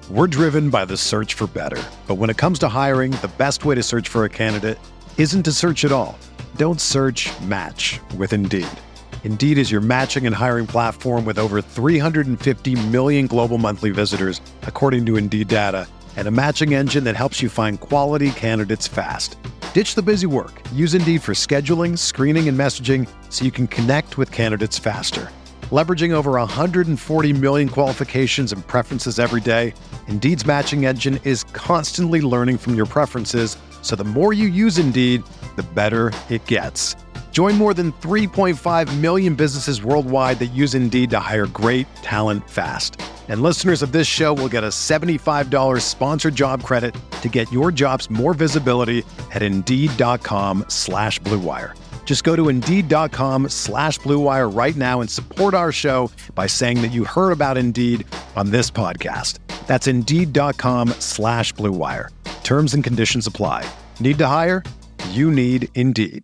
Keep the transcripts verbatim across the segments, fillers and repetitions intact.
We're driven by the search for better. But when it comes to hiring, the best way to search for a candidate isn't to search at all. Don't search, match with Indeed. Indeed is your matching and hiring platform with over three hundred fifty million global monthly visitors, according to Indeed data, and a matching engine that helps you find quality candidates fast. Ditch the busy work. Use Indeed for scheduling, screening, and messaging so you can connect with candidates faster. Leveraging over one hundred forty million qualifications and preferences every day, Indeed's matching engine is constantly learning from your preferences, so the more you use Indeed, the better it gets. Join more than three point five million businesses worldwide that use Indeed to hire great talent fast. And listeners of this show will get a seventy-five dollars sponsored job credit to get your jobs more visibility at Indeed.com slash Blue Wire. Just go to Indeed.com slash Blue Wire right now and support our show by saying that you heard about Indeed on this podcast. That's Indeed.com slash Blue Wire. Terms and conditions apply. Need to hire? You need Indeed.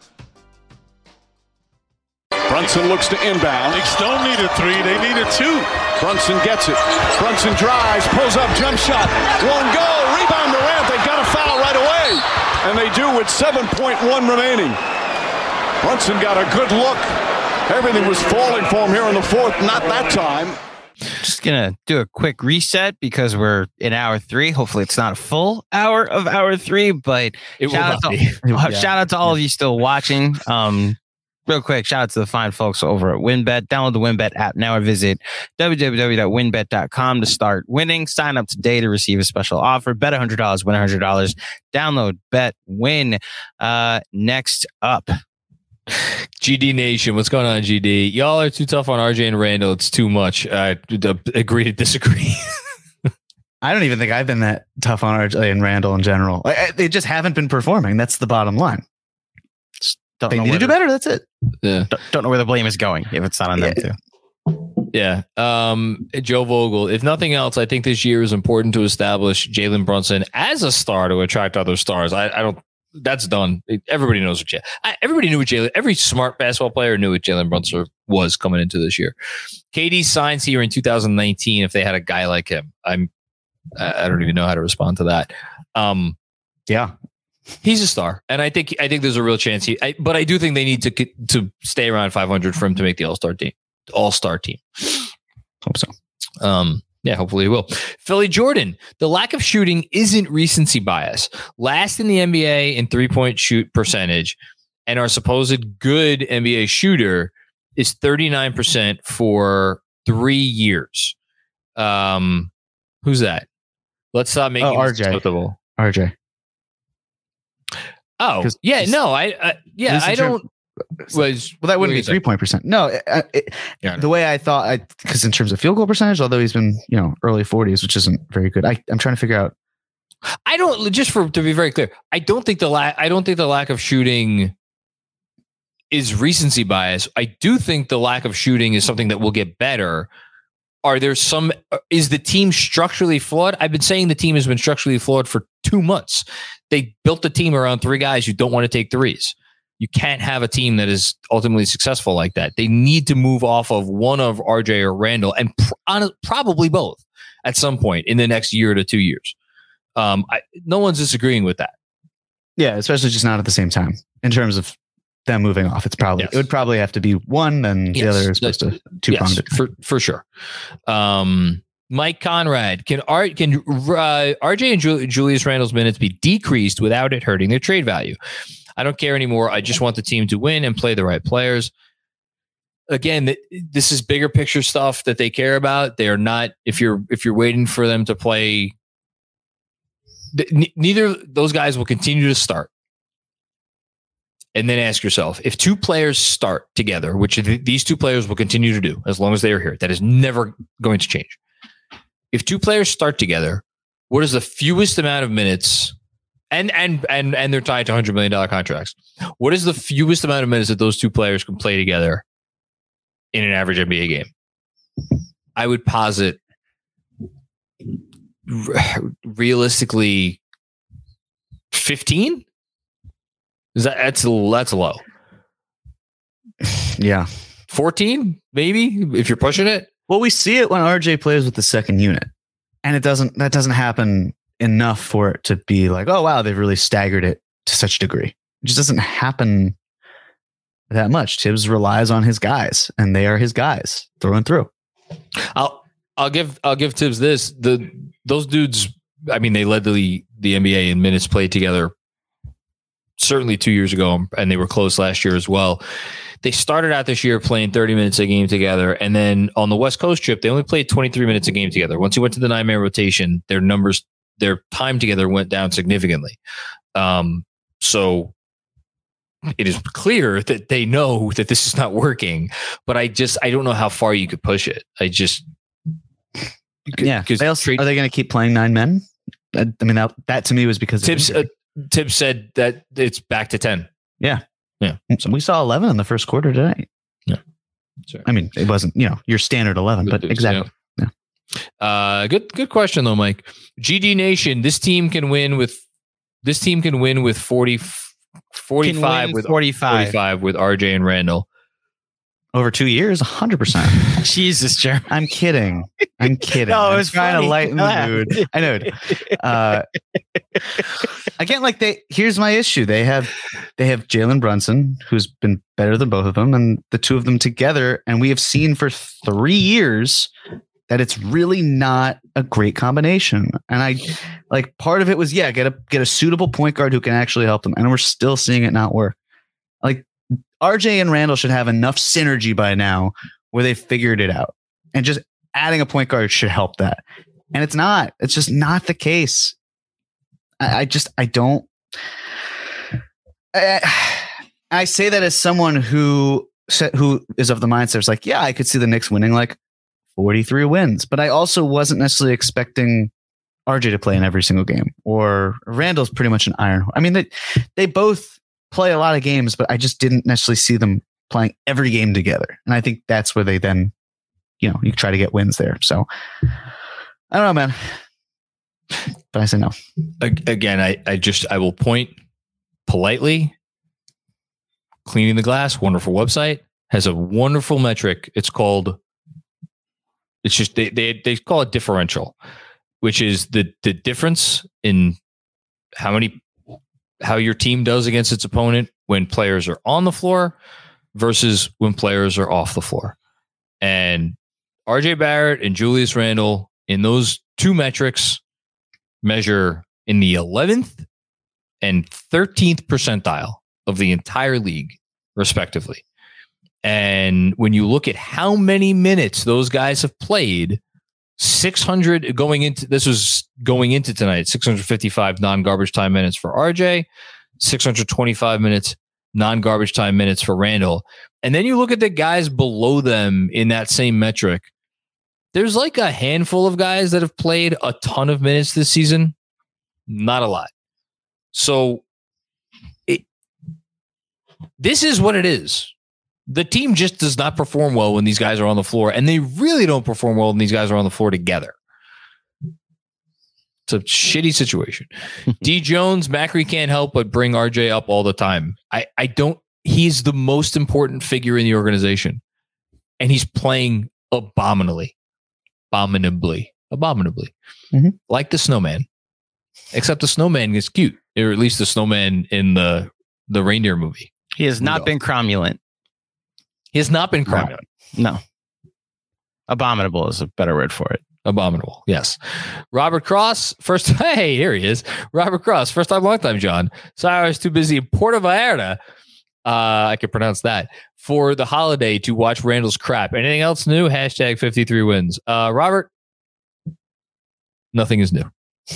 Brunson looks to inbound. Knicks don't need a three, they need a two. Brunson gets it. Brunson drives, pulls up, jump shot. Won't go. Rebound Durant. They got a foul right away. And they do with seven point one remaining. Brunson got a good look. Everything was falling for him here in the fourth. Not that time. Just going to do a quick reset because we're in hour three. Hopefully it's not a full hour of hour three, but it shout, out to, yeah. shout out to all of you still watching. Um, Real quick, shout out to the fine folks over at WynnBET. Download the WynnBET app now or visit w w w dot win bet dot com to start winning. Sign up today to receive a special offer. Bet one hundred dollars, win one hundred dollars. Download, bet, win. Uh, next up. G D Nation, what's going on, G D? Y'all are too tough on R J and Randall. It's too much. I uh, agree to disagree. I don't even think I've been that tough on R J and Randall in general. I, they just haven't been performing. That's the bottom line. Don't they know need to do better. That's it. Yeah. Don't, don't know where the blame is going if it's not on yeah. them too. Yeah. Um, Joe Vogel, if nothing else, I think this year is important to establish Jalen Brunson as a star to attract other stars. I, I don't, that's done. Everybody knows what Jalen, everybody knew what Jalen, every smart basketball player knew what Jalen Brunson was coming into this year. K D signs here in two thousand nineteen. If they had a guy like him, I'm, I don't even know how to respond to that. Um, yeah. He's a star, and I think I think there's a real chance he. I, but I do think they need to to stay around five hundred for him to make the All Star team. All Star team. Hope so. Um, yeah, hopefully he will. Philly Jordan. The lack of shooting isn't recency bias. Last in the N B A in three point shoot percentage, and our supposed good N B A shooter is thirty-nine percent for three years. Um, who's that? Let's stop making oh, R J. acceptable. R J. Oh, yeah, no, I, uh, yeah, I don't. Was well, that wouldn't be three point percent. No, it, it, yeah, the way I thought, I because in terms of field goal percentage, although he's been you know early forties, which isn't very good. I, I'm trying to figure out. I don't just for to be very clear. I don't think the lack. I don't think the lack of shooting is recency bias. I do think the lack of shooting is something that will get better. Are there some? Is the team structurally flawed? I've been saying the team has been structurally flawed for two months. They built the team around three guys who don't want to take threes. You can't have a team that is ultimately successful like that. They need to move off of one of R J or Randall, and pr- probably both at some point in the next year to two years. Um, I, no one's disagreeing with that. Yeah, especially just not at the same time in terms of them moving off. It's probably yes. it would probably have to be one, then yes. the other is supposed to two yes, pronged for for sure. Um, Mike Conrad, can R can uh, R J and Jul- Julius Randle's minutes be decreased without it hurting their trade value? I don't care anymore. I just want the team to win and play the right players. Again, th- this is bigger picture stuff that they care about. They are not. If you're if you're waiting for them to play, th- n- neither those guys will continue to start. And then ask yourself, if two players start together, which th- these two players will continue to do as long as they are here, that is never going to change. If two players start together, what is the fewest amount of minutes? And and and and they're tied to one hundred million dollars contracts. What is the fewest amount of minutes that those two players can play together in an average N B A game? I would posit r- realistically fifteen. Is that that's that's low? Yeah, fourteen maybe if you're pushing it. Well, we see it when R J plays with the second unit. and it doesn't. That doesn't happen enough for it to be like, oh wow, they've really staggered it to such a degree. It just doesn't happen that much. Tibbs relies on his guys, and they are his guys through and through. I'll I'll give I'll give Tibbs this. The those dudes, I mean, they led the the N B A in minutes played together certainly two years ago, and they were close last year as well. They started out this year playing thirty minutes a game together, and then on the West Coast trip, they only played twenty-three minutes a game together. Once you went to the nine-man rotation, their numbers, their time together went down significantly. Um, so it is clear that they know that this is not working, but I just, I don't know how far you could push it. I just, yeah. They also, trade, are they going to keep playing nine men? I, I mean, that, that to me was because Tibbs, uh, Tibbs said that it's back to ten. Yeah. Yeah. So we saw eleven in the first quarter today. Yeah. Sorry. I mean, it wasn't, you know, your standard eleven, but exactly. Yeah. yeah. Uh, good, good question though, Mike. G D Nation, this team can win with, this team can win with forty, forty-five with forty-five. forty-five with R J and Randall. Over two years, one hundred percent. Jesus, Jeremy. I'm kidding. I'm kidding. No, it I'm was trying funny. to lighten the mood. I know. Uh, again, like they, here's my issue. They have, they have Jalen Brunson, who's been better than both of them, and the two of them together. And we have seen for three years that it's really not a great combination. And I, like, part of it was, yeah, get a get a suitable point guard who can actually help them. And we're still seeing it not work. Like, R J and Randall should have enough synergy by now where they figured it out, and just adding a point guard should help that. And it's not, it's just not the case. I, I just, I don't, I, I say that as someone who, who is of the mindset, it's like, yeah, I could see the Knicks winning like forty-three wins, but I also wasn't necessarily expecting R J to play in every single game, or Randall's pretty much an iron. I mean, they, they both play a lot of games, but I just didn't necessarily see them playing every game together. And I think that's where they then, you know, you try to get wins there. So I don't know, man. But I say no. Again, I, I just, I will point politely. Cleaning the Glass, wonderful website, has a wonderful metric. It's called, it's just, they, they, they call it differential, which is the, the difference in how many how your team does against its opponent when players are on the floor versus when players are off the floor. And R J Barrett and Julius Randle in those two metrics measure in the eleventh and thirteenth percentile of the entire league, respectively. And when you look at how many minutes those guys have played, six hundred going into this was going into tonight, six hundred fifty-five non-garbage time minutes for R J, six hundred twenty-five minutes non-garbage time minutes for Randall. And then you look at the guys below them in that same metric. There's like a handful of guys that have played a ton of minutes this season. Not a lot. So it, this is what it is. The team just does not perform well when these guys are on the floor, and they really don't perform well when these guys are on the floor together. It's a shitty situation. D Jones, Macri can't help but bring R J up all the time. I, I don't, he's the most important figure in the organization, and he's playing abominably, abominably, abominably, mm-hmm. like the snowman, except the snowman is cute, or at least the snowman in the, the reindeer movie. He has not been cromulent. He has not been cromulent. No. Abominable is a better word for it. Abominable. Yes. Robert Cross, first. Hey, here he is. Robert Cross, first time, long time, John. Sorry, I was too busy in Puerto Vallarta. Uh, I can pronounce that for the holiday to watch Randall's crap. Anything else new? Hashtag fifty-three wins. Uh, Robert, nothing is new.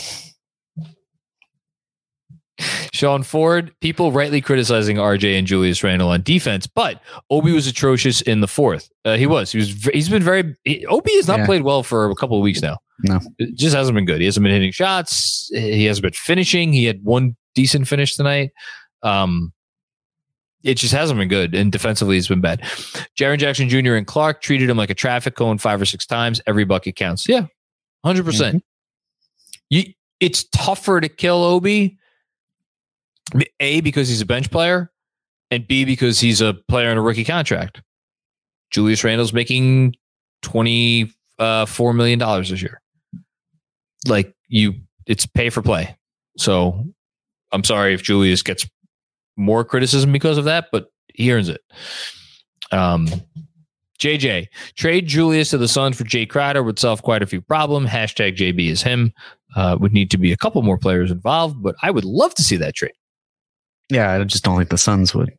Sean Ford, people rightly criticizing R J and Julius Randle on defense, but Obi was atrocious in the fourth. Uh, he was. He was. He's been very. He, Obi has not yeah. played well for a couple of weeks now. No, it just hasn't been good. He hasn't been hitting shots. He hasn't been finishing. He had one decent finish tonight. Um, it just hasn't been good, and defensively, it's been bad. Jaren Jackson Junior and Clark treated him like a traffic cone five or six times. Every bucket counts. Yeah, hundred mm-hmm. percent. You. It's tougher to kill Obi. A, because he's a bench player, and B, because he's a player on a rookie contract. Julius Randle's making twenty-four million dollars this year. like you, it's pay for play. So I'm sorry if Julius gets more criticism because of that, but he earns it. Um, J J, trade Julius to the Suns for Jay Crowder would solve quite a few problems. Hashtag J B is him. Uh, would need to be a couple more players involved, but I would love to see that trade. Yeah, I just don't think the Suns would.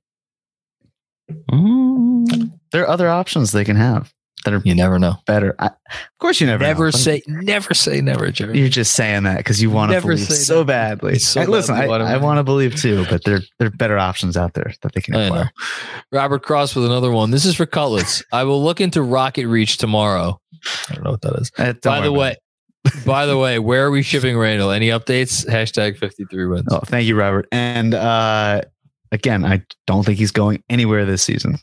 Mm. There are other options they can have that are You never know. better. I, of course, you never Never know. say, never say never, Jerry. You're just saying that because you want to Never believe say so never. badly. So Hey, listen, badly I, want to I believe. want to believe too, but there there are better options out there that they can I know. acquire. Robert Cross with another one. This is for Cutlets. I will look into Rocket Reach tomorrow. I don't know what that is. Uh, don't By the worry way, by the way, where are we shipping Randall? Any updates? Hashtag fifty-three wins. about it. Oh, thank you, Robert. And uh, again, I don't think he's going anywhere this season.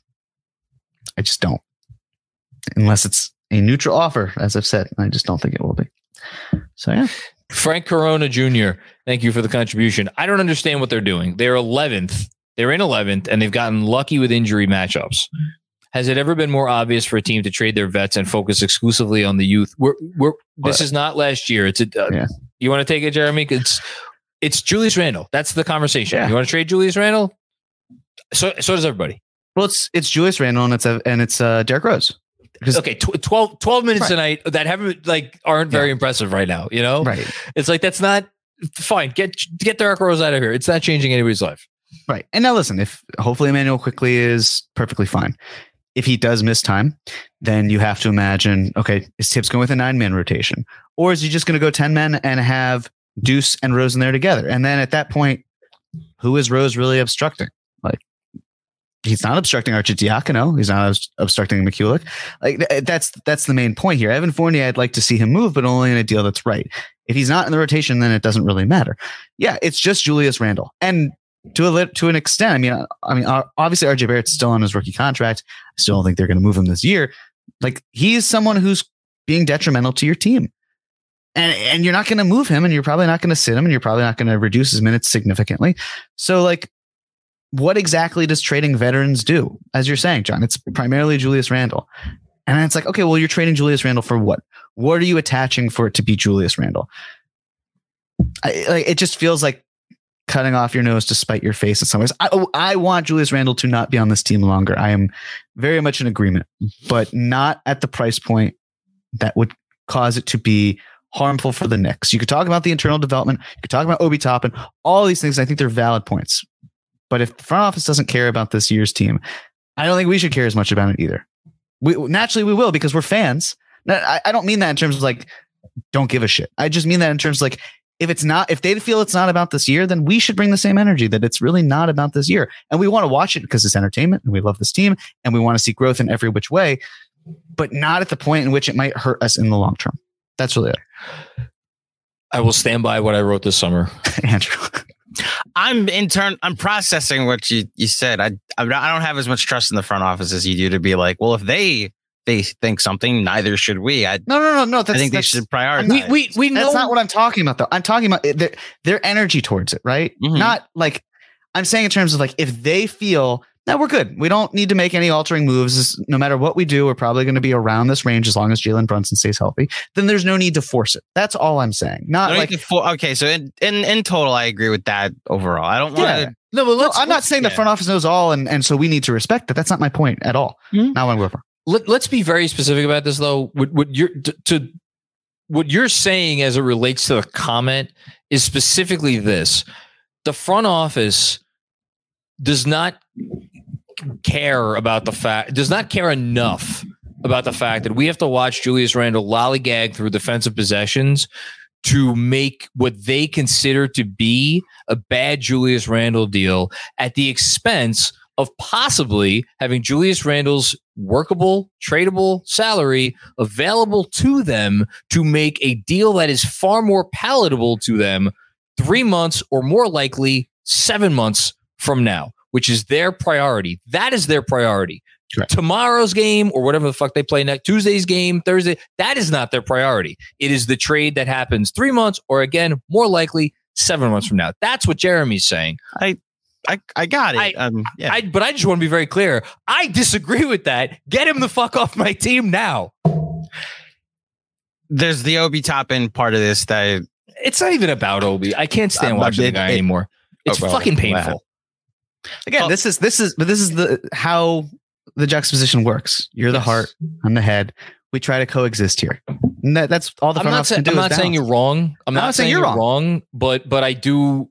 I just don't, unless it's a neutral offer, as I've said. I just don't think it will be. So yeah. Frank Corona Junior, thank you for the contribution. I don't understand what they're doing. They're eleventh. They're in eleventh, and they've gotten lucky with injury matchups. Has it ever been more obvious for a team to trade their vets and focus exclusively on the youth? We're, we're, this is not last year. It's a, uh, Yeah. You want to take it, Jeremy? It's it's Julius Randle. That's the conversation. Yeah. You want to trade Julius Randle? So so does everybody. Well, it's it's Julius Randle and it's a, and it's uh, Derrick Rose. Because- Okay, tw- twelve, twelve minutes Right. tonight that haven't like aren't very Yeah. impressive right now. You know, Right. It's like that's not fine. Get get Derrick Rose out of here. It's not changing anybody's life. Right. And now listen, if hopefully Emmanuel quickly is perfectly fine. If he does miss time, then you have to imagine, okay, is Tibbs going with a nine man rotation? Or is he just going to go ten men and have Deuce and Rose in there together? And then at that point, who is Rose really obstructing? Like, he's not obstructing Arcidiacono. He's not obst- obstructing McCulloch. Like th- that's that's the main point here. Evan Fournier, I'd like to see him move, but only in a deal that's right. If he's not in the rotation, then it doesn't really matter. Yeah, it's just Julius Randle. And to a lit- to an extent, I mean, I mean, obviously R J Barrett's still on his rookie contract. I still don't think they're going to move him this year. Like, he's someone who's being detrimental to your team, and and you're not going to move him, and you're probably not going to sit him, and you're probably not going to reduce his minutes significantly. So, like, what exactly does trading veterans do? As you're saying, John, it's primarily Julius Randle, and it's like, okay, well, you're trading Julius Randle for what? What are you attaching for it to be Julius Randle? I, like, it just feels like cutting off your nose to spite your face in some ways. I, oh, I want Julius Randle to not be on this team longer. I am very much in agreement, but not at the price point that would cause it to be harmful for the Knicks. You could talk about the internal development. You could talk about Obi Toppin, all these things. I think they're valid points. But if the front office doesn't care about this year's team, I don't think we should care as much about it either. We naturally we will, because we're fans. I, I don't mean that in terms of like, don't give a shit. I just mean that in terms of like, if it's not, if they feel it's not about this year, then we should bring the same energy that it's really not about this year. And we want to watch it because it's entertainment and we love this team and we want to see growth in every which way, but not at the point in which it might hurt us in the long term. That's really it. I will stand by what I wrote this summer. Andrew. I'm in turn. I'm processing what you, you said. I I don't have as much trust in the front office as you do to be like, well, if they they think something, neither should we. I No, no, no, no. That's, I think they that's, should prioritize. We we we know That's not what I'm talking about, though. I'm talking about their, their energy towards it, right? Mhm. Not like, I'm saying in terms of like, if they feel that we're good, we don't need to make any altering moves. No matter what we do, we're probably going to be around this range as long as Jalen Brunson stays healthy. Then there's no need to force it. That's all I'm saying. Not No, like, you can fo- okay, so in, in in total, I agree with that overall. I don't want to. Yeah. no, but no, let's, I'm not let's- saying the yeah. front office knows all, and, and so we need to respect that. That's not my point at all. Mhm. Not when we're over. Let, let's be very specific about this, though. What, what you're to, to what you're saying as it relates to the comment is specifically this: the front office does not care about the fact, does not care enough about the fact that we have to watch Julius Randle lollygag through defensive possessions to make what they consider to be a bad Julius Randle deal at the expense of possibly having Julius Randle's workable, tradable salary available to them to make a deal that is far more palatable to them three months or more likely seven months from now, which is their priority. That is their priority. Correct. Tomorrow's game or whatever the fuck they play next, Tuesday's game, Thursday, that is not their priority. It is the trade that happens three months or, again, more likely seven months from now. That's what Jeremy's saying. I I, I got it. I- um, yeah. I, but I just want to be very clear. I disagree with that. Get him the fuck off my team now. there's the Obi Toppin part of this that it's not even about Obi. I can't stand Uh, watching it- the guy it- anymore. It's Oh, bro. fucking painful. Again, Well- this is this is but this is the how the juxtaposition works. You're the Yes. heart, I'm the head. We try to coexist here. And that, that's all the I'm front not, office say, can do. I'm is not saying balance. you're wrong. I'm not, saying, you're wrong. but but I do.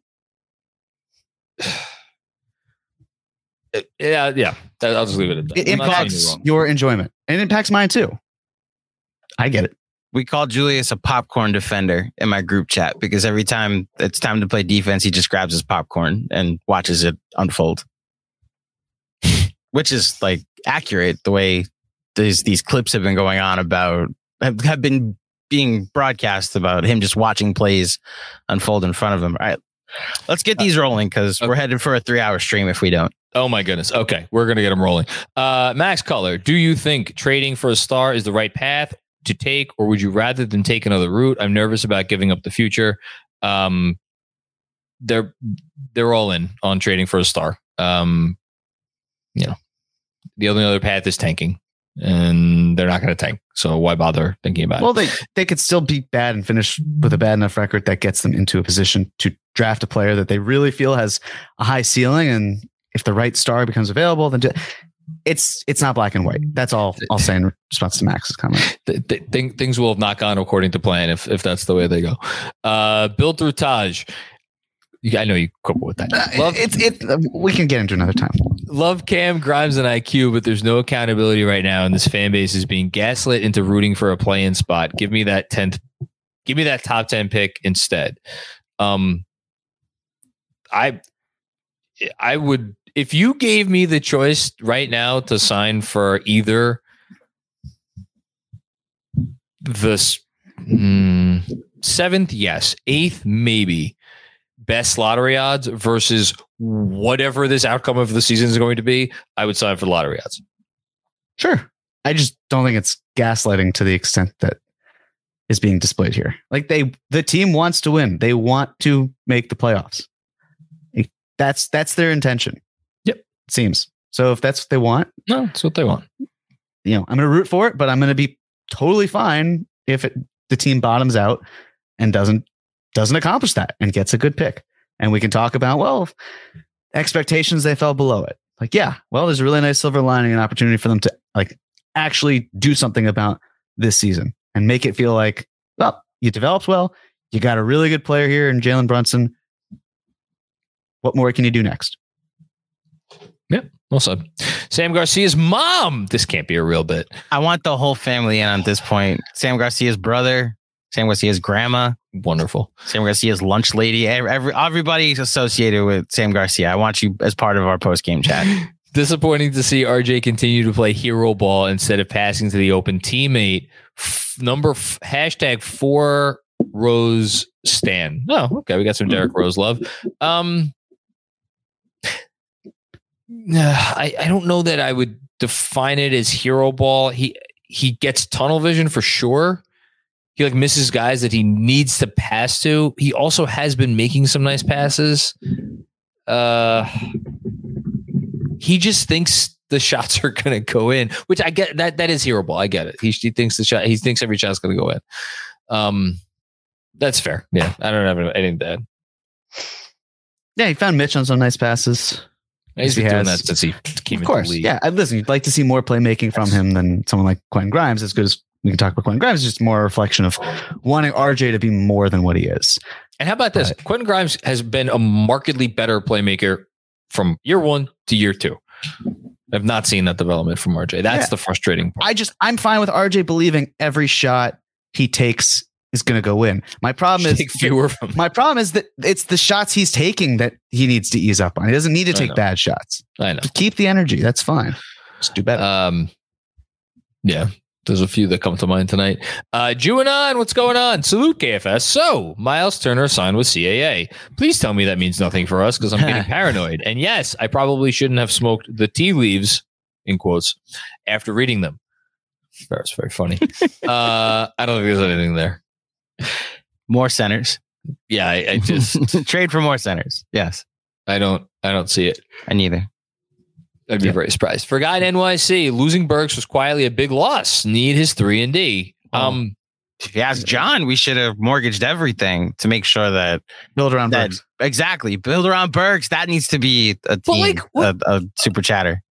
Yeah, yeah. That- I'll just leave it at that. It I'm not saying you're impacts wrong. your enjoyment, and it impacts mine too. I get it. we call Julius a popcorn defender in my group chat because every time it's time to play defense, he just grabs his popcorn and watches it unfold, which is like accurate the way these these clips have been going on about have, have been being broadcast about him just watching plays unfold in front of him. All right, let's get these rolling because we're headed for a three hour stream if we don't. Oh my goodness. Okay, we're gonna get them rolling. Uh, Max Color, do you think trading for a star is the right path to take, or would you rather than take another route? I'm nervous about giving up the future. Um, they're they're all in on trading for a star. Um, you know, the only other path is tanking, and they're not going to tank. So why bother thinking about Well, it? they they could still be bad and finish with a bad enough record that gets them into a position to draft a player that they really feel has a high ceiling, and if the right star becomes available, then do, it's it's not black and white. That's all I'll say in response to Max's comment. Th- th- th- things will have not gone according to plan if if that's the way they go. Uh, Build through Taj. You- I know you couple with that. Love, It's it. We can get into another time. love Cam, Grimes, and I Q, but there's no accountability right now, and this fan base is being gaslit into rooting for a play-in spot. Give me that tenth. Give me that top ten pick instead. Um, I I would if you gave me the choice right now to sign for either the s- mm, seventh, yes, eighth, maybe. Best lottery odds versus whatever this outcome of the season is going to be, I would sign for the lottery odds. Sure. I just don't think it's gaslighting to the extent that is being displayed here. Like they, the team wants to win. They want to make the playoffs. Like, That's that's their intention. Yep. It seems. So if that's what they want, No, that's what they want. you know, I'm going to root for it, but I'm going to be totally fine if it, the team bottoms out and doesn't doesn't accomplish that and gets a good pick. And we can talk about, well, expectations, they fell below it. Like, yeah, well, there's a really nice silver lining and opportunity for them to like actually do something about this season and make it feel like, well, you developed well. You got a really good player here in Jalen Brunson. What more can you do next? Yep. Well said. Sam Garcia's mom. This can't be a real bit. I want the whole family in on this point. Sam Garcia's brother, Sam Garcia's grandma, Wonderful. Sam Garcia's lunch lady. Every, everybody's associated with Sam Garcia. I want you as part of our post game chat. Disappointing to see R J continue to play hero ball instead of passing to the open teammate. F- number f- hashtag four Rose Stan. Oh, okay. We got some Derrick Rose love. Um, I, I don't know that I would define it as hero ball. He he gets tunnel vision for sure. He like misses guys that he needs to pass to. He also has been making some nice passes. Uh, he just thinks the shots are going to go in, which I get. That that is hero ball. I get it. He, he thinks the shot. He thinks every shot's going to go in. Um, that's fair. Yeah, I don't have anything to add. Yeah, he found Mitch on some nice passes. He's He been doing has. that since he came Of course. into the league. Yeah. I, listen, you'd like to see more playmaking from him than someone like Quentin Grimes. As good as we can talk about Quentin Grimes, it's just more a reflection of wanting R J to be more than what he is. And how about this? But- Quentin Grimes has been a markedly better playmaker from year one to year two. I've not seen that development from R J. That's Yeah. the frustrating part. I just, I'm fine with R J believing every shot he takes is going to go in. My problem is, Take fewer from my problem is that it's the shots he's taking that he needs to ease up on. He doesn't need to I take know. bad shots. I know. Just keep the energy. That's fine. Just do better. Um, yeah, there's a few that come to mind tonight. Uh, Juanon, what's going on? Salute K F S. So, Miles Turner signed with C A A. Please tell me that means nothing for us because I'm getting paranoid. And yes, I probably shouldn't have smoked the tea leaves, in quotes, after reading them. That's very funny. uh, I don't think there's anything there. More centers. Yeah, I, I just, Trade for more centers. Yes. I don't, I don't see it. I neither. I'd be Yeah. very surprised. For guy in N Y C, losing Burks was quietly a big loss. Need his three and D. Oh. Um, if you ask John, we should have mortgaged everything to make sure that build around that, Burks. Exactly. Build around Burks. That needs to be a team, like, a, a super chatter.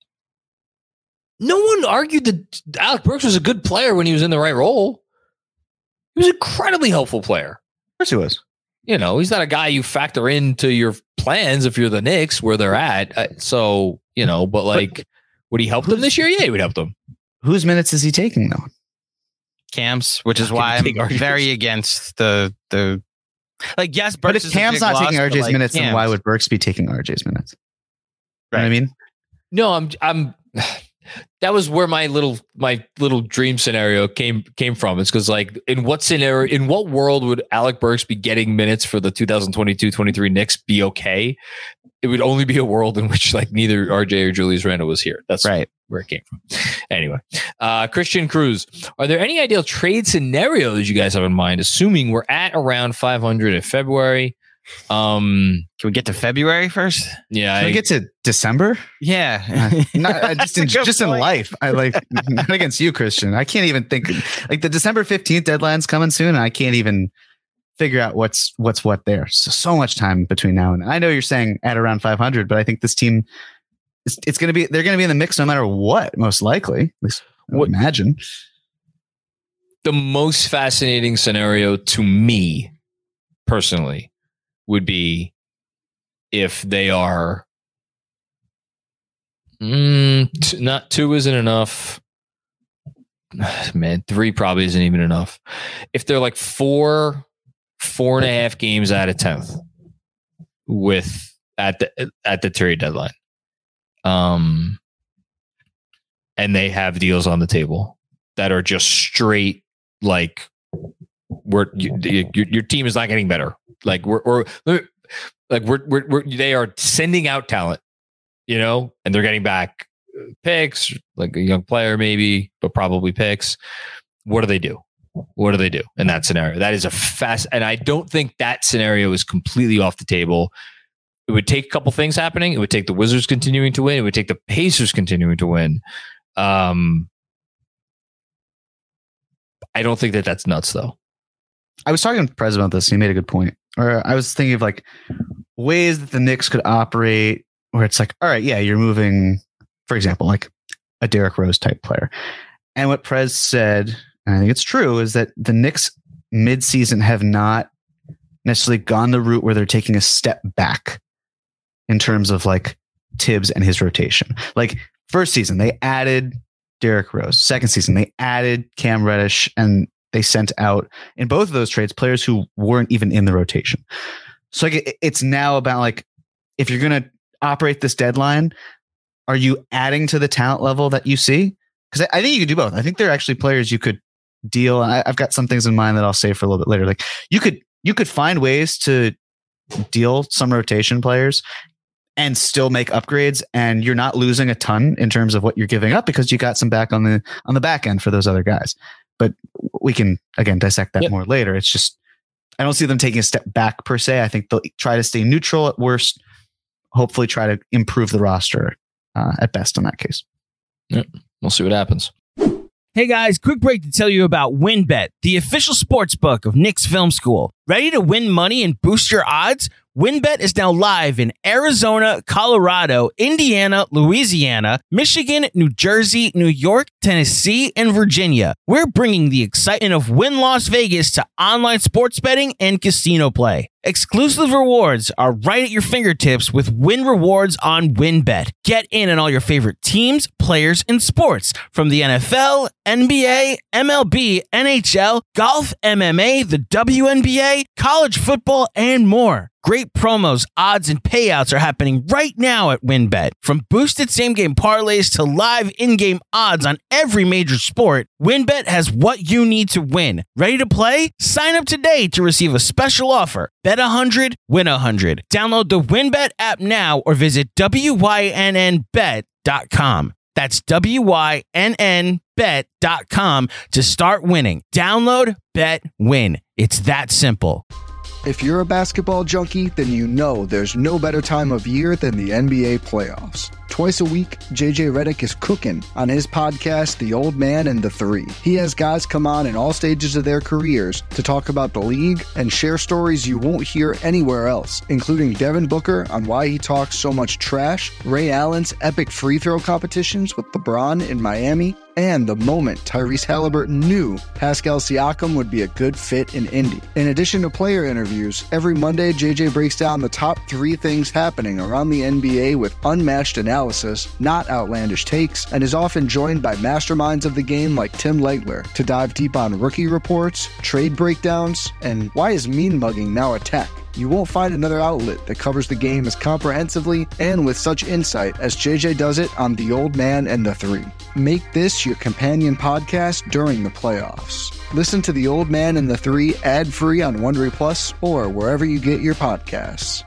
No one argued that Alec Burks was a good player when he was in the right role. He was an incredibly helpful player. Of course he was. You know, he's not a guy you factor into your plans if you're the Knicks where they're at. Uh, so, you know, but like, but, would he help them this year? Yeah, he would help them. Whose minutes is he taking though? Cam's, which is why I'm very against the the like. Yes, Burks but if Cam's not taking R J's like minutes, Cam's. then why would Burks be taking R J's minutes? Right. You know what I mean, no, I'm I'm. That was where my little my little dream scenario came came from. It's because like in what scenario, in what world would Alec Burks be getting minutes for the two thousand twenty-two twenty-three Knicks be okay? It would only be a world in which like neither R J or Julius Randle was here. That's right where it came from. Anyway, uh, Christian Cruz, are there any ideal trade scenarios you guys have in mind? Assuming we're at around five hundred in February. Um, can we get to February first? Yeah, can I, we get to December? Yeah, uh, not uh, just in just in life. I like not against you, Christian. I can't even think like the December fifteenth deadline's coming soon, and I can't even figure out what's what's what there. So so much time between now and then. I know you're saying at around five hundred, but I think this team it's, it's going to be they're going to be in the mix no matter what, most likely. At least I would imagine. The most fascinating scenario to me personally would be if they are mm, t- not two isn't enough. Man, three probably isn't even enough. If they're like four, four and a half games out of tenth with at the at the trade deadline, um, and they have deals on the table that are just straight like we're you, your your team is not getting better. Like we're, or like we're, we're, we're, they are sending out talent, you know, and they're getting back picks, like a young player maybe, but probably picks. What do they do? What do they do in that scenario? That is a fast, and I don't think that scenario is completely off the table. It would take a couple things happening. It would take the Wizards continuing to win. It would take the Pacers continuing to win. Um, I don't think that that's nuts though. I was talking to Prez about this, and he made a good point. Or I was thinking of like ways that the Knicks could operate where it's like, all right, yeah, you're moving, for example, like a Derrick Rose type player. And what Prez said, and I think it's true, is that the Knicks midseason have not necessarily gone the route where they're taking a step back in terms of like Tibbs and his rotation. Like first season, they added Derrick Rose. Second season, they added Cam Reddish, and they sent out in both of those trades players who weren't even in the rotation. So like it's now about like, if you're going to operate this deadline, are you adding to the talent level that you see? Because I, I think you could do both. I think there are actually players you could deal. And I, I've got some things in mind that I'll say for a little bit later. Like you could, you could find ways to deal some rotation players and still make upgrades, and you're not losing a ton in terms of what you're giving up because you got some back on the on the back end for those other guys. But we can, again, dissect that yep. more later. It's just, I don't see them taking a step back per se. I think they'll try to stay neutral at worst, hopefully try to improve the roster uh, at best in that case. Yep. We'll see what happens. Hey guys, quick break to tell you about WynnBET, the official sports book of Knicks Film School. Ready to win money and boost your odds? WynnBET is now live in Arizona, Colorado, Indiana, Louisiana, Michigan, New Jersey, New York, Tennessee, and Virginia. We're bringing the excitement of Wynn Las Vegas to online sports betting and casino play. Exclusive rewards are right at your fingertips with Wynn Rewards on WynnBET. Get in on all your favorite teams, players, and sports from the N F L, N B A, M L B, N H L, golf, M M A, the W N B A, college football, and more. Great promos, odds, and payouts are happening right now at WynnBET. From boosted same-game parlays to live in-game odds on every major sport, WynnBET has what you need to win. Ready to play? Sign up today to receive a special offer. Bet one hundred, win one hundred. Download the WynnBET app now or visit W Y N N bet dot com. That's W Y N N bet dot com to start winning. Download, bet, win. It's that simple. If you're a basketball junkie, then you know there's no better time of year than the N B A playoffs. Twice a week, J J Redick is cooking on his podcast, The Old Man and the Three. He has guys come on in all stages of their careers to talk about the league and share stories you won't hear anywhere else, including Devin Booker on why he talks so much trash, Ray Allen's epic free throw competitions with LeBron in Miami, and the moment Tyrese Halliburton knew Pascal Siakam would be a good fit in Indy. In addition to player interviews, every Monday J J breaks down the top three things happening around the N B A with unmatched analysis, not outlandish takes, and is often joined by masterminds of the game like Tim Legler to dive deep on rookie reports, trade breakdowns, and why is mean mugging now a tech? You won't find another outlet that covers the game as comprehensively and with such insight as J J does it on The Old Man and the Three. Make this your companion podcast during the playoffs. Listen to The Old Man and the Three ad-free on Wondery Plus or wherever you get your podcasts.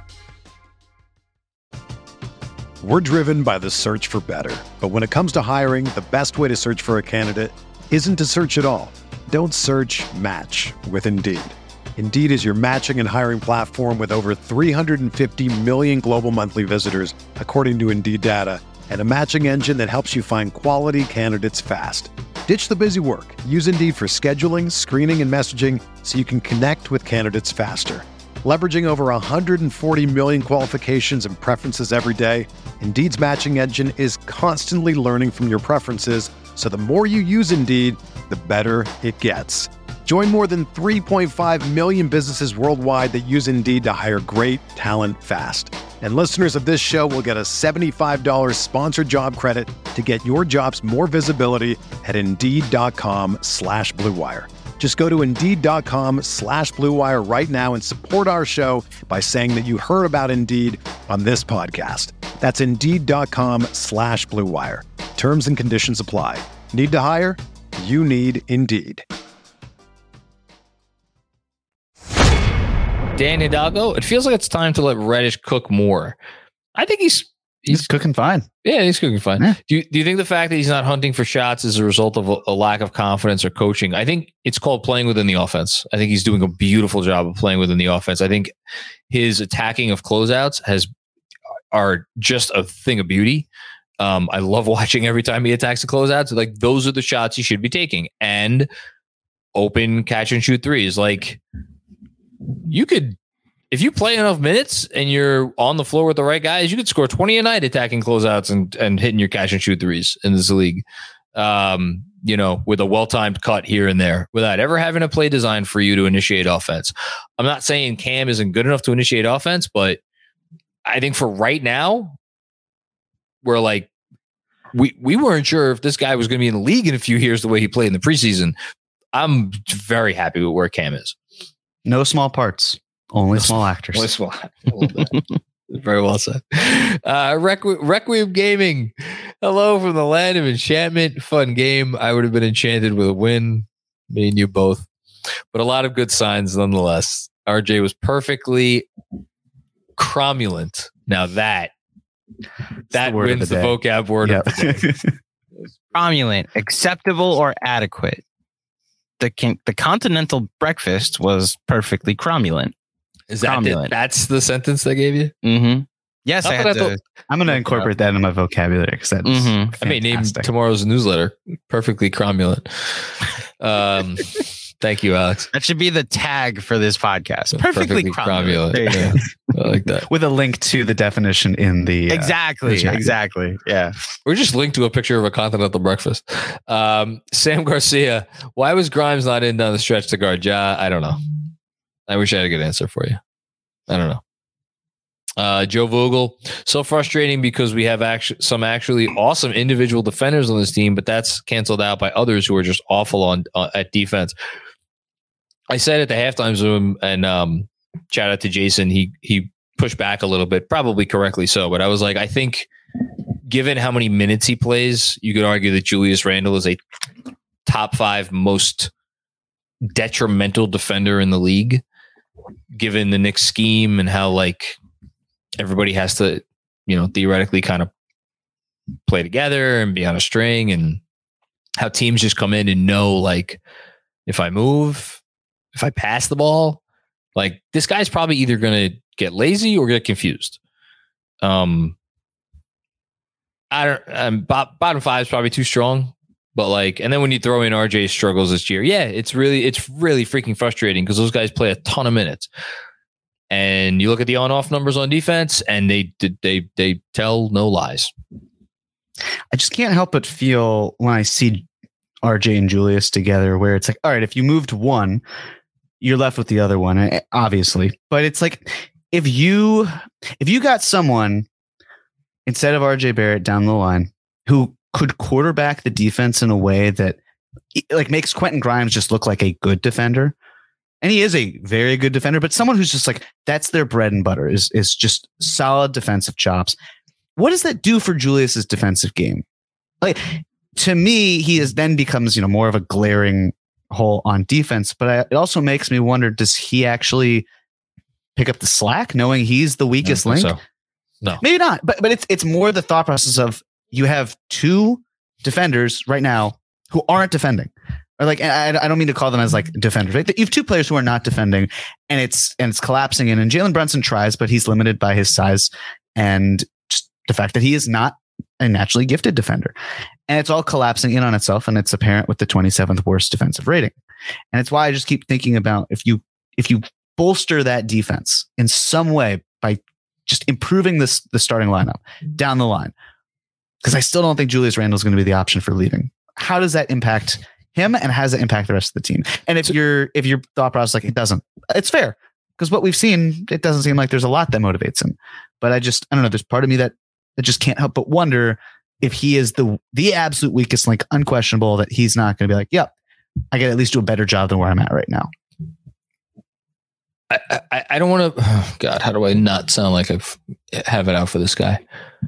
We're driven by the search for better. But when it comes to hiring, the best way to search for a candidate isn't to search at all. Don't search, match with Indeed. Indeed is your matching and hiring platform with over three hundred fifty million global monthly visitors, according to Indeed data, and a matching engine that helps you find quality candidates fast. Ditch the busy work. Use Indeed for scheduling, screening, and messaging so you can connect with candidates faster. Leveraging over one hundred forty million qualifications and preferences every day, Indeed's matching engine is constantly learning from your preferences, so the more you use Indeed, the better it gets. Join more than three point five million businesses worldwide that use Indeed to hire great talent fast. And listeners of this show will get a seventy-five dollars sponsored job credit to get your jobs more visibility at Indeed.com slash Blue Wire. Just go to Indeed.com slash Blue Wire right now and support our show by saying that you heard about Indeed on this podcast. That's Indeed.com slash Blue Wire. Terms and conditions apply. Need to hire? You need Indeed. Dan Hidalgo, it feels like it's time to let Reddish cook more. I think he's he's, he's cooking fine. Yeah, he's cooking fine. Yeah. Do you do you think the fact that he's not hunting for shots is a result of a, a lack of confidence or coaching? I think it's called playing within the offense. I think he's doing a beautiful job of playing within the offense. I think his attacking of closeouts has are just a thing of beauty. Um, I love watching every time he attacks the closeouts. Like those are the shots he should be taking, and open catch and shoot threes. Like. You could, if you play enough minutes and you're on the floor with the right guys, you could score twenty a night attacking closeouts and, and hitting your catch and shoot threes in this league. Um, you know, with a well-timed cut here and there without ever having a play designed for you to initiate offense. I'm not saying Cam isn't good enough to initiate offense, but I think for right now, we're like, we, we weren't sure if this guy was going to be in the league in a few years the way he played in the preseason. I'm very happy with where Cam is. No small parts, only small actors. Only small. Very well said. Uh, Requ- Requiem Gaming. Hello from the land of enchantment. Fun game. I would have been enchanted with a win. Me and you both. But a lot of good signs nonetheless. R J was perfectly cromulent. Now that that the wins the, the vocab word yep. of the day. Cromulent, acceptable or adequate? The can- the continental breakfast was perfectly cromulent. Is that the, that's the sentence they gave you? Mm-hmm. Yes, I had to, I'm going to incorporate that in my vocabulary because that's mm-hmm. I may name tomorrow's newsletter perfectly cromulent. Um, thank you, Alex. That should be the tag for this podcast. Perfectly, perfectly cromulent. cromulent. Yeah, I like that. With a link to the definition in the uh, exactly, the exactly. Yeah, we're just linked to a picture of a continental breakfast. Um, Sam Garcia, why was Grimes not in down the stretch to guard Ja? I don't know. I wish I had a good answer for you. I don't know. Uh, Joe Vogel, so frustrating because we have actu- some actually awesome individual defenders on this team, but that's canceled out by others who are just awful on uh, at defense. I said at the halftime Zoom, and um, shout out to Jason. He he pushed back a little bit, probably correctly so. But I was like, I think given how many minutes he plays, you could argue that Julius Randle is a top five most detrimental defender in the league, given the Knicks scheme and how like. Everybody has to, you know, theoretically kind of play together and be on a string, and how teams just come in and know, like, if I move, if I pass the ball, Like this guy's probably either going to get lazy or get confused. Um, I don't. Um, bottom five is probably too strong, but like, and then when you throw in R J's struggles this year, yeah, it's really, it's really freaking frustrating because those guys play a ton of minutes. And you look at the on-off numbers on defense, and they they they tell no lies. I just can't help but feel when I see R J and Julius together, where it's like, all right, if you moved one, you're left with the other one, obviously. But it's like if you if you got someone instead of R J Barrett down the line who could quarterback the defense in a way that like makes Quentin Grimes just look like a good defender. And he is a very good defender, but someone who's just like, that's their bread and butter is, is just solid defensive chops. What does that do for Julius's defensive game? Like, to me, he is then becomes, you know, more of a glaring hole on defense, but I, it also makes me wonder, does he actually pick up the slack knowing he's the weakest link? So. No, maybe not, but, but it's, it's more the thought process of you have two defenders right now who aren't defending. Or like, I, I don't mean to call them as like defenders, right? You have two players who are not defending, and it's and it's collapsing in. And Jalen Brunson tries, but he's limited by his size and just the fact that he is not a naturally gifted defender. And it's all collapsing in on itself, and it's apparent with the twenty-seventh worst defensive rating. And it's why I just keep thinking about if you if you bolster that defense in some way by just improving this the starting lineup down the line, because I still don't think Julius Randle is going to be the option for leaving. How does that impact him, and how does it impact the rest of the team? And if you're if your thought process like it doesn't, it's fair, because what we've seen, it doesn't seem like there's a lot that motivates him. But I just I don't know. There's part of me that that just can't help but wonder if he is the the absolute weakest link, unquestionable, that he's not going to be like, yep, I can at least do a better job than where I'm at right now. I I, I don't want to. Oh God, how do I not sound like I have it out for this guy?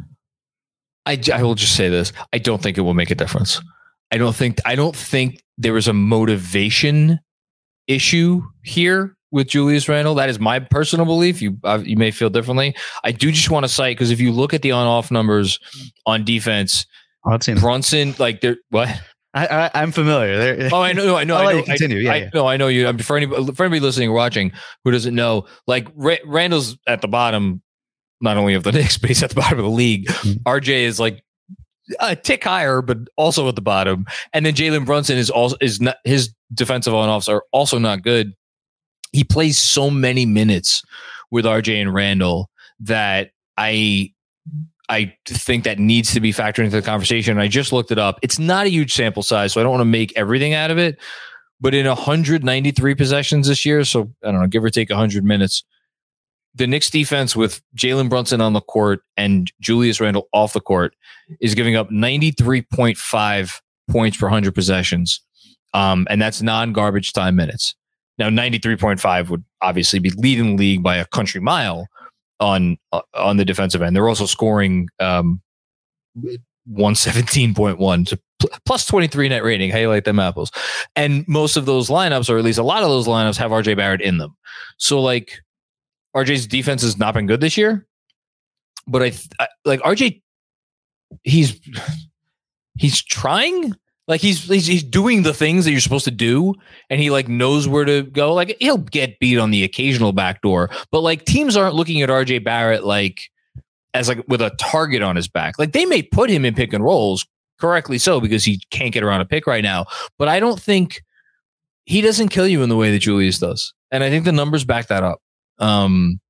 I I will just say this. I don't think it will make a difference. I don't think I don't think there is a motivation issue here with Julius Randle. That is my personal belief. You uh, you may feel differently. I do just want to cite, because if you look at the on-off numbers on defense, oh, I've seen Brunson, like they're what? I, I I'm familiar. They're, oh, I know, I know, I'll I let know. you continue. I, Yeah, I, yeah. No, I know you. I'm for anybody, for anybody listening or watching who doesn't know. Like Ra- Randle's at the bottom, not only of the Knicks, but he's at the bottom of the league. Mm-hmm. R J is like a tick higher, but also at the bottom. And then Jalen Brunson is also is not, his defensive on-offs are also not good. He plays so many minutes with R J and Randle that I I think that needs to be factored into the conversation. I just looked it up. It's not a huge sample size, so I don't want to make everything out of it. But in one hundred ninety-three possessions this year, so I don't know, give or take one hundred minutes, the Knicks defense with Jalen Brunson on the court and Julius Randle off the court is giving up ninety-three point five points per one hundred possessions. Um, and that's non-garbage time minutes. Now, ninety-three point five would obviously be leading the league by a country mile on uh, on the defensive end. They're also scoring um, one seventeen point one to pl- plus twenty-three net rating. How you like them apples? And most of those lineups, or at least a lot of those lineups, have R J Barrett in them. So, like, R J's defense has not been good this year, but I, I like R J. He's he's trying, like he's, he's he's doing the things that you're supposed to do, and he like knows where to go. Like he'll get beat on the occasional backdoor, but like teams aren't looking at R J Barrett like as like with a target on his back. Like they may put him in pick and rolls, correctly so, because he can't get around a pick right now. But I don't think he doesn't kill you in the way that Julius does, and I think the numbers back that up. Um,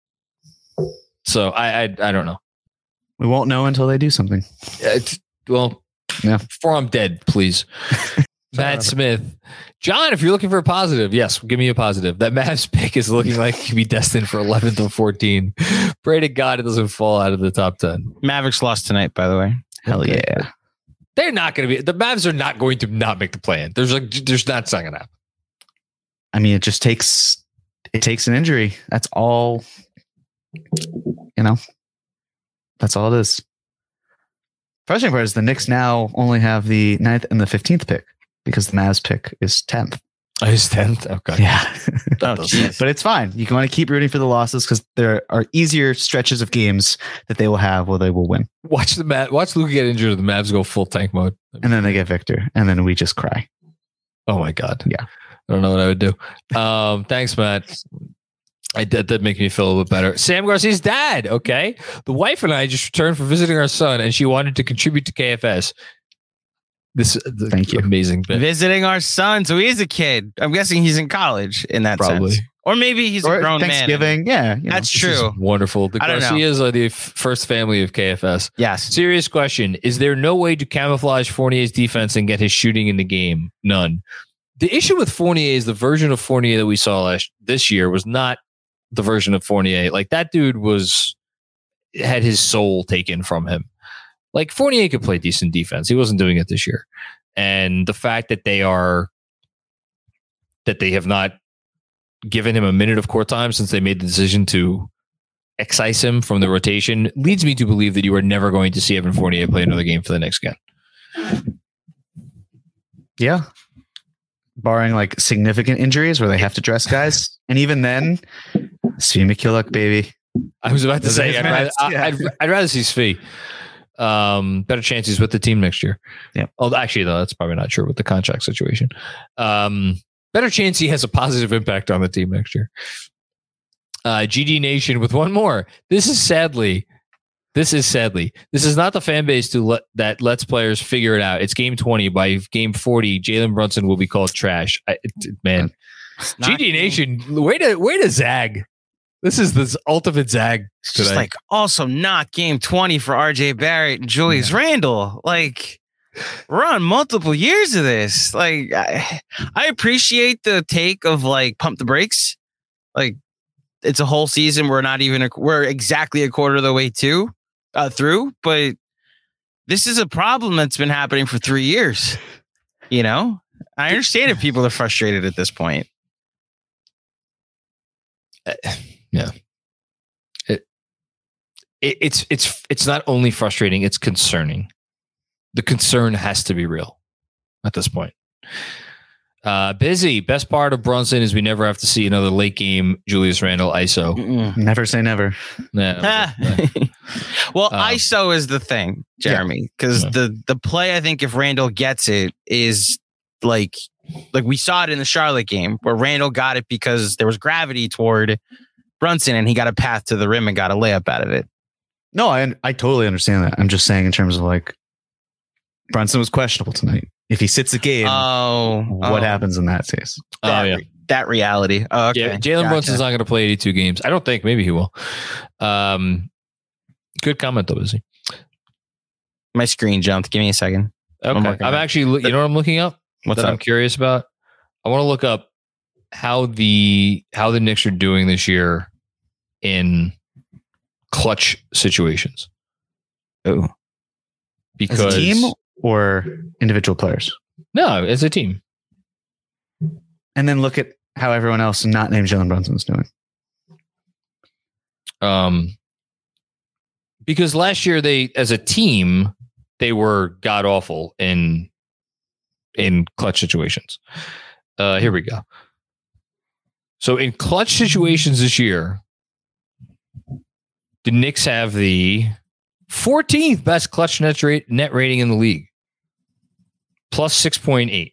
so I, I, I don't know. We won't know until they do something. It's, well, yeah. Before I'm dead, please. Matt Smith, John, if you're looking for a positive, yes, give me a positive. That Mavs pick is looking like he could be destined for eleventh or fourteen. Pray to God it doesn't fall out of the top ten. Mavericks lost tonight, by the way. Hell okay. yeah. They're not going to be, the Mavs are not going to not make the play-in. There's like, there's not second half. I mean, it just takes, it takes an injury. That's all, you know, that's all it is. Frustrating part is the Knicks now only have the ninth and the fifteenth pick because the Mavs pick is tenth. Oh, it's tenth? Okay. Yeah. Oh, but it's fine. You can want to keep rooting for the losses because there are easier stretches of games that they will have where they will win. Watch the Mav- Watch Luka get injured. The Mavs go full tank mode. And then they get Victor. And then we just cry. Oh my God. Yeah. I don't know what I would do. Um, thanks, Matt. I did, that make me feel a little bit better. Sam Garcia's dad. Okay. The wife and I just returned from visiting our son, and she wanted to contribute to K F S. This the Thank you. Amazing bit. Visiting our son. So he is a kid. I'm guessing he's in college in that Probably. sense. Or maybe he's Or a grown Thanksgiving, man. yeah. you know. That's This is true. wonderful. The I don't know. Garcias are the f- first family of K F S. Yes. Serious question. Is there no way to camouflage Fournier's defense and get his shooting in the game? None. The issue with Fournier is the version of Fournier that we saw last this year was not the version of Fournier. Like that dude was had his soul taken from him. Like Fournier could play decent defense. He wasn't doing it this year. And the fact that they are that they have not given him a minute of court time since they made the decision to excise him from the rotation leads me to believe that you are never going to see Evan Fournier play another game for the Knicks again. Yeah. Barring like significant injuries where they have to dress guys. And even then, Svi Mikulak, baby. I was about to Those say, are I'd his rather, minutes, I, yeah. I'd, I'd rather see Svi. Um, better chance he's with the team next year. Yeah. Oh, actually, though, that's probably not true with the contract situation. Um, better chance he has a positive impact on the team next year. Uh, G D Nation with one more. This is sadly, this is sadly, this is not the fan base to let that lets players figure it out. It's game twenty. By game forty, Jalen Brunson will be called trash. I, it, man, G D Nation, way to way to zag. This is the ultimate zag It's today. just like also not game twenty for R J Barrett and Julius Randle. Like we're on multiple years of this. Like I, I appreciate the take of like pump the brakes. Like it's a whole season. We're not even a, we're exactly a quarter of the way to uh, through, but this is a problem that's been happening for three years. You know, I understand if people are frustrated at this point. Yeah. It, it it's it's it's not only frustrating, it's concerning. The concern has to be real at this point. Uh, busy. Best part of Brunson is we never have to see another late game Julius Randle I S O. Mm-mm. Never say never. Yeah, well, Um, I S O is the thing, Jeremy, because Yeah. the the play I think if Randall gets it is like like we saw it in the Charlotte game where Randall got it because there was gravity toward Brunson and he got a path to the rim and got a layup out of it. No, I I totally understand that. I'm just saying in terms of like Brunson was questionable tonight. If he sits a game, Oh, what oh, happens in that case? Oh That, yeah. re- that reality. Oh, okay. Yeah, Jalen Gotcha. Brunson's not going to play eighty-two games. I don't think. Maybe he will. Um, good comment though, Busy. My screen jumped. Give me a second. I'm Okay, working I'm on it. actually. look- You know what I'm looking up? What's that I'm up? curious about. I want to look up how the how the Knicks are doing this year in clutch situations. Oh, As Because a team or individual players? no, as a team. And then look at how everyone else not named Jalen Brunson is doing. Um, because last year they, as a team, they were god awful in in clutch situations. Uh, here we go. So in clutch situations this year, the Knicks have the fourteenth best clutch net rate net rating in the league, plus six point eight.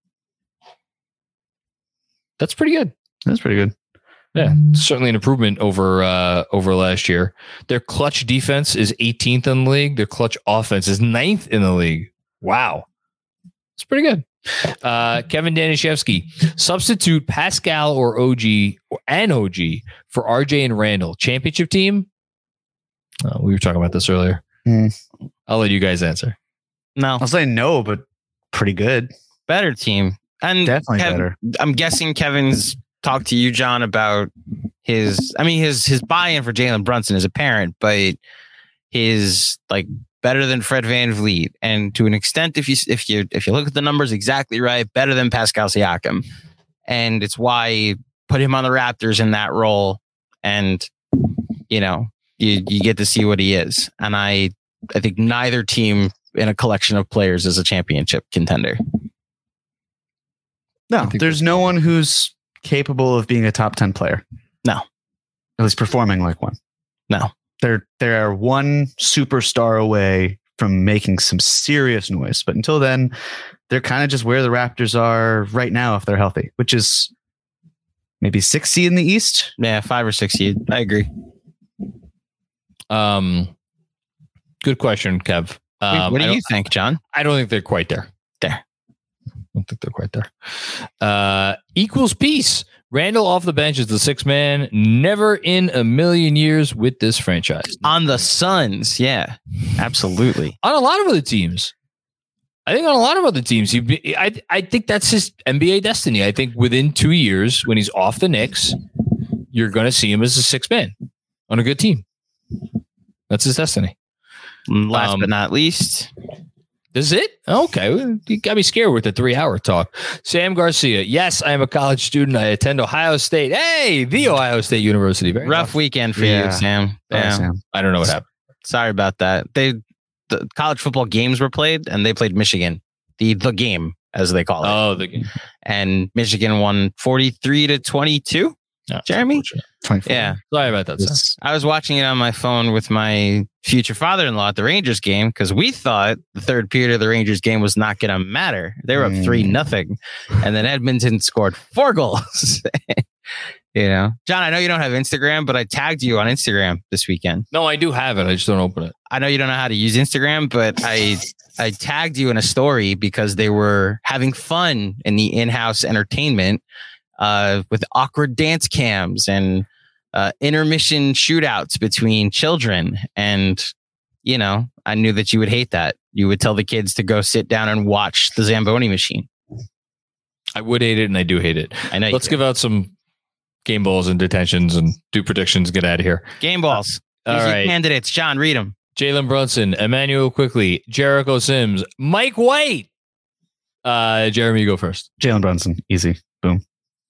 That's pretty good. That's pretty good. Yeah, certainly an improvement over uh, over last year. Their clutch defense is eighteenth in the league. Their clutch offense is ninth in the league. Wow, it's pretty good. Uh, Kevin Danishevsky, substitute Pascal or O G or and O G for R J and Randall. Championship team. Oh, we were talking about this earlier. Hmm. I'll let you guys answer. no, I'll say no, but pretty good. better team. And Definitely Kev- better. I'm guessing Kevin's talked to you, John, about his. I mean, his his buy-in for Jalen Brunson is apparent, but his like better than Fred VanVleet, and to an extent, if you if you if you look at the numbers exactly right, better than Pascal Siakam, and it's why put him on the Raptors in that role, and you know you you get to see what he is, and I I think neither team in a collection of players is a championship contender. No, think there's no one who's capable of being a top ten player. No. At least performing like one. No. They're they're one superstar away from making some serious noise. But until then, they're kind of just where the Raptors are right now if they're healthy, which is maybe six seed in the East. Yeah, five or six seed. I agree. Um, good question, Kev. Um, what do I you think, John? I don't think they're quite there. There. I don't think they're quite there. Uh, equals peace. Randall off the bench is the sixth man. Never in a million years with this franchise. On the Suns, yeah, absolutely. On a lot of other teams. I think on a lot of other teams, he, I I think that's his N B A destiny. I think within two years, when he's off the Knicks, you're going to see him as a sixth man on a good team. That's his destiny. Last Um, but not least, Is it? Okay. You got me scared with the three hour talk. Sam Garcia. Yes, I am a college student. I attend Ohio State. Hey, the Ohio State University. Very rough rough. weekend for Yeah. you, Sam. Sorry, Yeah. Sam. I don't know what happened. Sorry about that. They the college football games were played, and they played Michigan, the the game as they call it, Oh, the game. and Michigan won forty-three to twenty-two. No, Jeremy? twenty-four. Yeah, Sorry about that. Sam. It's- I was watching it on my phone with my future father-in-law at the Rangers game because we thought the third period of the Rangers game was not going to matter. They were up Mm. three nothing, and then Edmonton scored four goals. You know, John, I know you don't have Instagram, but I tagged you on Instagram this weekend. No, I do have it. I just don't open it. I know you don't know how to use Instagram, but I I tagged you in a story because they were having fun in the in-house entertainment uh, with awkward dance cams and uh, intermission shootouts between children. And, you know, I knew that you would hate that. You would tell the kids to go sit down and watch the Zamboni machine. I would hate it, and I do hate it. I know. Let's you give out some game balls and detentions and do predictions. Get out of here. game balls. All These are right. candidates. John, read them. Jalen Brunson, Emmanuel Quickly, Jericho Sims, Mike White. Uh, Jeremy, you go first. Jalen Brunson, easy, boom.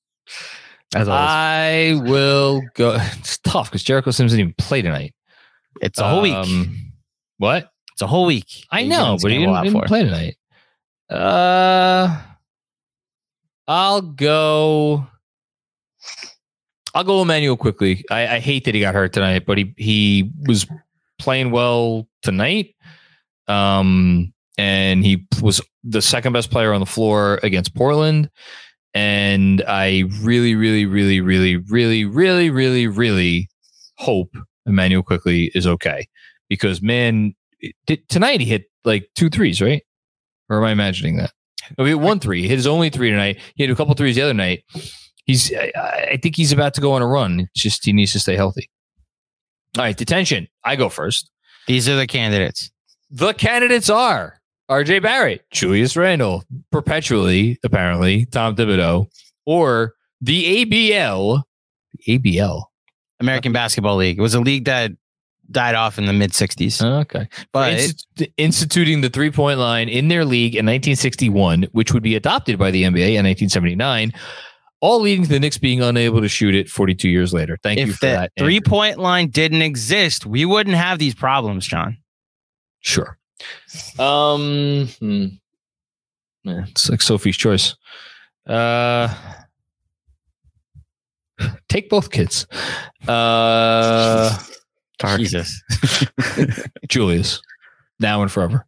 As always, I will go. It's tough because Jericho Sims didn't even play tonight. It's a whole week. Um, What? It's a whole week. I He's know, gonna but he scramble didn't, out didn't for. play tonight. Uh, I'll go. I'll go Emmanuel Quickly. I, I hate that he got hurt tonight, but he he was playing well tonight. Um, and he was the second best player on the floor against Portland. And I really, really, really, really, really, really, really, really hope Emmanuel Quickly is okay because man, it, tonight he hit like two threes, right? Or am I imagining that? No, he hit one three. He hit his only three tonight. He had a couple threes the other night. He's, I, I think he's about to go on a run. It's just he needs to stay healthy. All right, detention. I go first. These are the candidates. The candidates are R J Barrett, Julius Randle, perpetually, apparently, Tom Thibodeau, or the A B L. The A B L. American Basketball League. It was a league that died off in the mid sixties. Okay. But Institu- instituting the three-point line in their league in nineteen sixty-one, which would be adopted by the N B A in nineteen seventy-nine, all leading to the Knicks being unable to shoot it forty-two years later. Thank you if for the that. Andrew. three-point line didn't exist, we wouldn't have these problems, John. Sure. Um, hmm. Yeah, it's like Sophie's Choice. Uh, take both kids. Uh, Dark. Jesus. Julius, now and forever.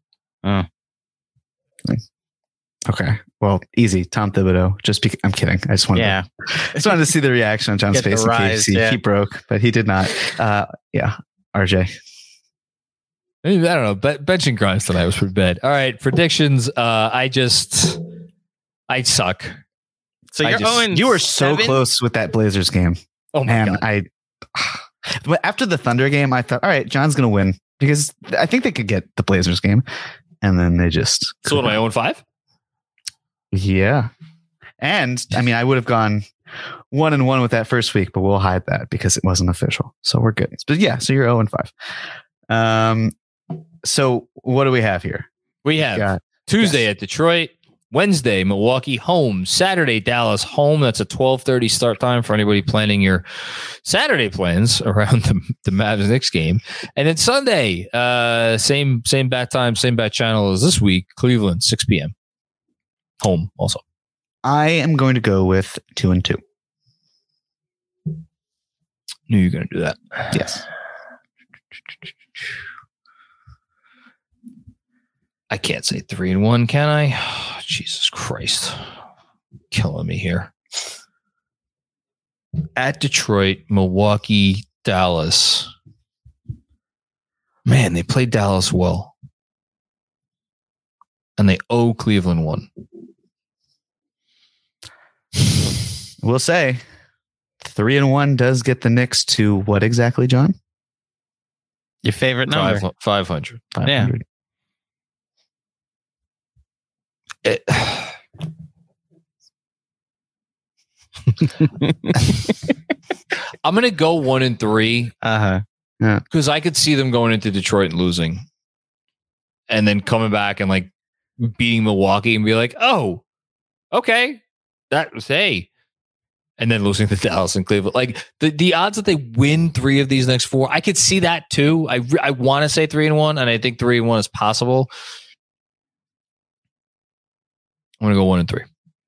Okay. Well, easy. Tom Thibodeau. Just be, I'm kidding. I just wanted, Yeah. to, I just wanted to see the reaction on John's Get the face in case rise, he, yeah. he broke, but he did not. Uh, yeah. R J. I mean, I don't know. Be- benching grinds tonight was pretty bad. All right, predictions. Uh, I just, I suck. So I you're just- owing you were so seven? close with that Blazers game. Oh my and god. I, but after the Thunder game, I thought, all right, John's going to win because I think they could get the Blazers game. And then they just, So what am I, oh and five? yeah. And I mean, I would have gone one and one with that first week, but we'll hide that because it wasn't official. So we're good. But yeah, so you're zero and five. Um, so what do we have here? We have Got- Tuesday yes. at Detroit, Wednesday, Milwaukee home, Saturday, Dallas home. That's a twelve thirty start time for anybody planning your Saturday plans around the, the Mavs Knicks game. And then Sunday, uh, same, same bat time, same bat channel as this week, Cleveland, six p.m. Home also. I am going to go with two and two. Knew you were going to do that. Yes. I can't say three and one, can I? Oh, Jesus Christ. Killing me here. at Detroit, Milwaukee, Dallas. Man, they played Dallas well. And they owe Cleveland one. We'll say three and one does get the Knicks to what exactly, John? Your favorite number? Five, five hundred. Yeah. It, I'm going to go one and three. Uh-huh. Yeah. Because I could see them going into Detroit and losing. And then coming back and like beating Milwaukee and be like, oh, okay. That was, hey. And then losing to Dallas and Cleveland. Like the, the odds that they win three of these next four, I could see that too. I, I want to say three and one, and I think three and one is possible. I'm going to go one and three.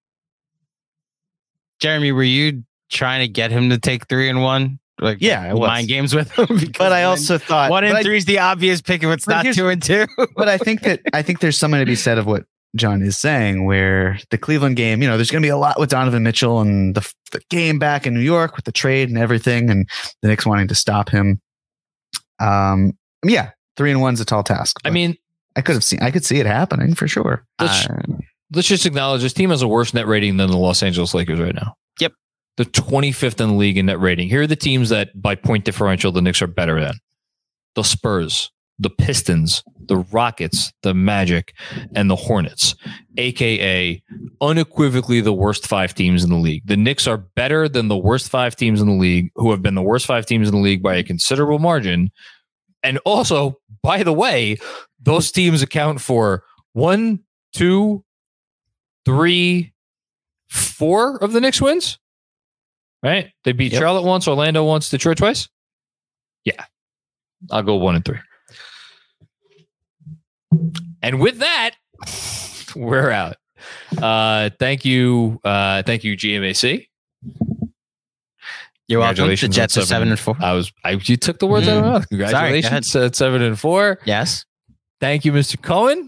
Jeremy, were you trying to get him to take three and one? Like, yeah, I was. Mind games with him? But I also thought one and I, three is the obvious pick if it's not two and two. But I think that I think there's something to be said of what John is saying, where the Cleveland game, you know, there's going to be a lot with Donovan Mitchell and the, the game back in New York with the trade and everything, and the Knicks wanting to stop him. Um, yeah, three and one's a tall task. I mean, I could have seen, I could see it happening for sure. Let's, Uh, let's just acknowledge this team has a worse net rating than the Los Angeles Lakers right now. Yep. The twenty-fifth in the league in net rating. Here are the teams that by point differential the Knicks are better than. The Spurs, the Pistons, the Rockets, the Magic, and the Hornets, A K A unequivocally the worst five teams in the league. The Knicks are better than the worst five teams in the league, who have been the worst five teams in the league by a considerable margin. And also, by the way, those teams account for one, two, three, four of the Knicks wins. Right? They beat Yep. Charlotte once, Orlando once, Detroit twice. Yeah. I'll go one and three. And with that, we're out. Uh, thank you. Uh, thank you, G M A C. You're welcome. The Congratulations Jets on are seven and four. I was, I, you took the words out of my mouth. Congratulations Sorry, at seven and four. Yes. Thank you, Mister Cohen.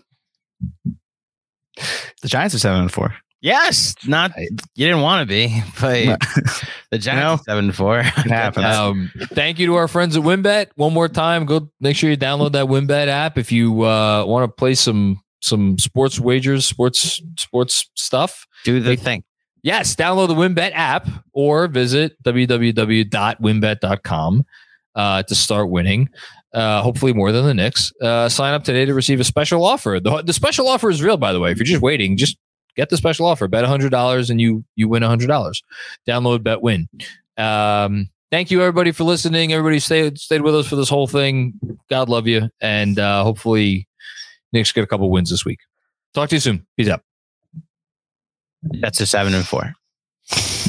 The Giants are seven and four. Yes. Not you didn't want to be, but the Giants are seven and four. It happens. Um, thank you to our friends at WinBet. One more time, go make sure you download that WinBet app if you uh, want to play some some sports wagers, sports sports stuff. Do the thing. Yes, download the WinBet app or visit w w w dot winbet dot com uh, to start winning. Uh, hopefully more than the Knicks. Uh, sign up today to receive a special offer. The, the special offer is real, by the way. If you're just waiting, just get the special offer. Bet one hundred dollars and you you win one hundred dollars. Download Bet Win. Um, thank you, everybody, for listening. Everybody stayed stayed with us for this whole thing. God love you. And uh, hopefully Knicks get a couple wins this week. Talk to you soon. Peace out. That's a seven and four.